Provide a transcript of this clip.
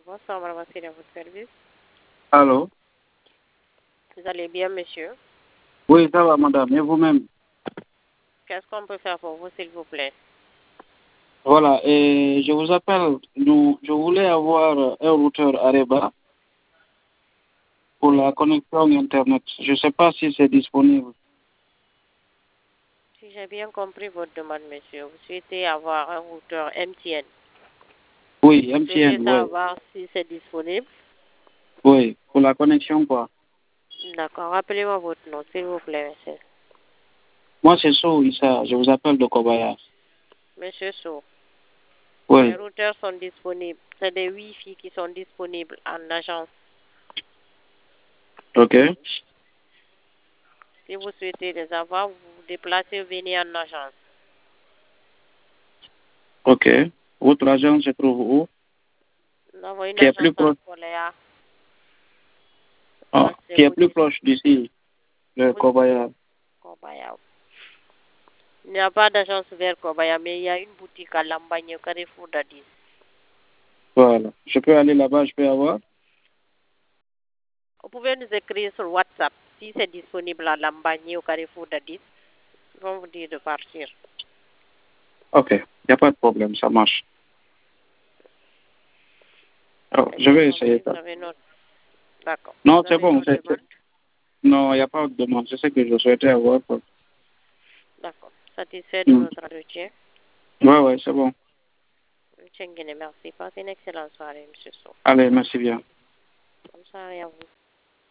Bonsoir, madame Assine, à votre service. Allô? Vous allez bien, monsieur? Oui, ça va, madame. Et vous-même? Qu'est-ce qu'on peut faire pour vous, s'il vous plaît? Voilà, et je vous appelle. Je voulais avoir un routeur Areba pour la connexion Internet. Je ne sais pas si c'est disponible. Si j'ai bien compris votre demande, monsieur, vous souhaitez avoir un routeur MTN. Oui, Vous souhaitez MTN, oui. savoir si c'est disponible? Oui, pour la connexion, quoi. D'accord. Rappelez-moi votre nom, s'il vous plaît, monsieur. Moi, c'est Sou Issa. Je vous appelle de Kobaya. Monsieur Sow. Oui. Les routeurs sont disponibles. C'est des Wi-Fi qui sont disponibles en agence. OK. Si vous souhaitez les avoir, vous vous déplacez, venez en agence. OK. Votre agence se trouve où? Nous avons une Qui est agence plus à proche, Koléa. qui est plus proche d'ici, de Kobaya. Kobaya. Il n'y a pas d'agence vers Kobaya, mais il y a une boutique à Lambagne, au Carrefour d'Addis. Voilà. Je peux aller là-bas, je peux avoir? Vous pouvez nous écrire sur WhatsApp si c'est disponible à Lambagne, au Carrefour d'Addis. Ils vont vous dire de partir. OK. Il n'y a pas de problème, ça marche. Alors, je vais essayer ça. D'accord. Non, Vous c'est avez bon. une autre demande? Non, il n'y a pas de demande. C'est ce que je souhaitais avoir. D'accord. Satisfait de notre entretien? Ouais, c'est bon. Merci. Passez une excellente soirée, monsieur Sow. Allez, merci bien. Bonne soirée à vous.